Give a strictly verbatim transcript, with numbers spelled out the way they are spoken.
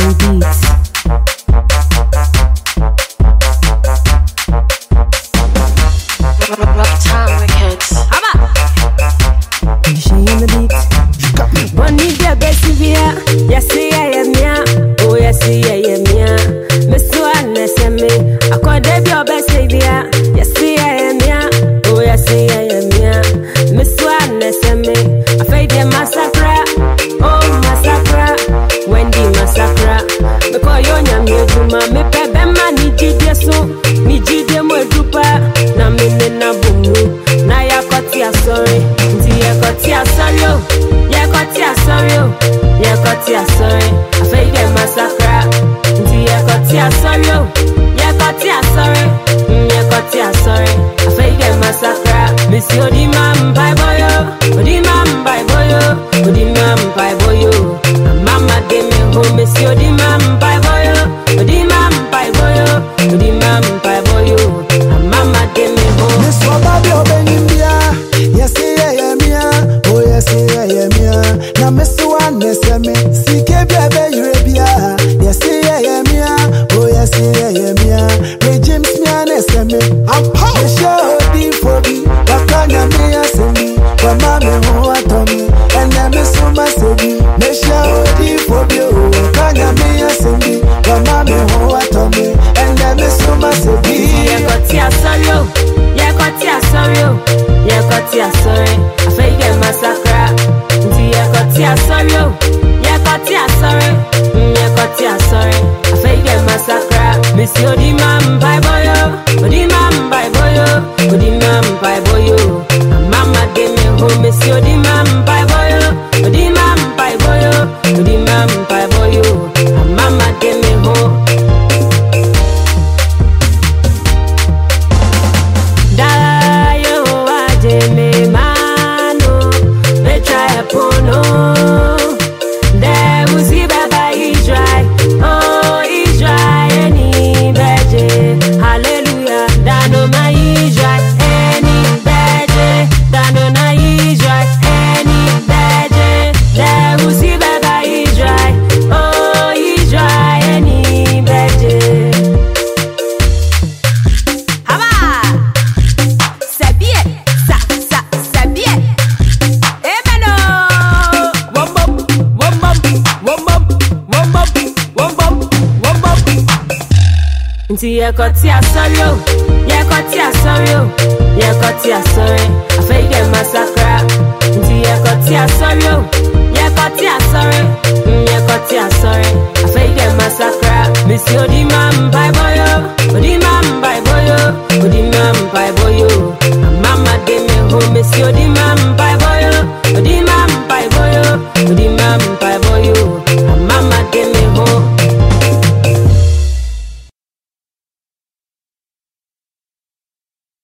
beats. Rough Time Records. She on the beat. One need the best of ya. Yes, I am ya. Oh, yes, I am ya. Miss One, S M A. I call them your best of ya. Yes, I am ya. Oh, yes, I am ya. Miss One, S M A. I fade the massacre. Oh, massacre. Wendy massacre. Because you're not me, Juma. Me pebe man, ni jide so. Ni jide mo dupa. Na me ne na bumu. Na ya koti ya sorry. Nti ya koti ya sorry yo. Ya koti ya sorry yo. Ya koti ya sorry. I feel get massacre. Nti ya koti ya sorry yo. Ya koti ya sorry. Ya koti ya sorry. I feel get massacre. Miss you di mam bye boy yo. Di mam bye boy yo. Di mam bye boy yo. Mama give me home. Miss you di mam bye boy yo. Di mam bye boy yo. Di mam bye boy yo. Mama give me home. Miss Wababi Obenyimbia. Yes, yeah, yeah, oh, yes, yeah, yeah, now Miss One, yes, yeah, me. C K baby, Eurabia. Yes, yeah, yeah, oh, yes, yeah, yeah, me. James, me, and S M A. I'm power. The show, D for me. Wakanya, me, S M A. But mommy, who are Tommy. And then Miss Uma, Sebi. The show, D for you. Wakanya, me, S M A. But mommy, who are Tommy. And then Miss Uma, Sebi. Yeah, got ya, sorry, yo. Yeah, got ya, sorry, yo. Yeah, got ya, sorry. I feel get massacre. Yeah, got ya, sorry, yo. Yeah, got ya, sorry. Yeah, got ya, sorry. I feel get massacre. Miss you, di mam bye boy yo. Di mam bye boy yo. Di mam bye boy yo. Mama give me home. Miss you, di mam bye boy yo. Di mam bye boy yo. Di mam bye boy yo. Mama give me home. Me mano, me try a pono. There was he baba Israel. Oh, Israel, any beje. Hallelujah, dano my Israel, any beje. Dano na Israel, any beje. There was he baba Israel. Oh, Israel, any beje. Nti ya koti ya sorry yo. Ya koti ya sorry yo. Ya koti ya sorry. I feel get massacre. Nti ya koti ya sorry yo. Ya koti ya sorry. Ya koti ya sorry. I feel get massacre. Miss you di mamba.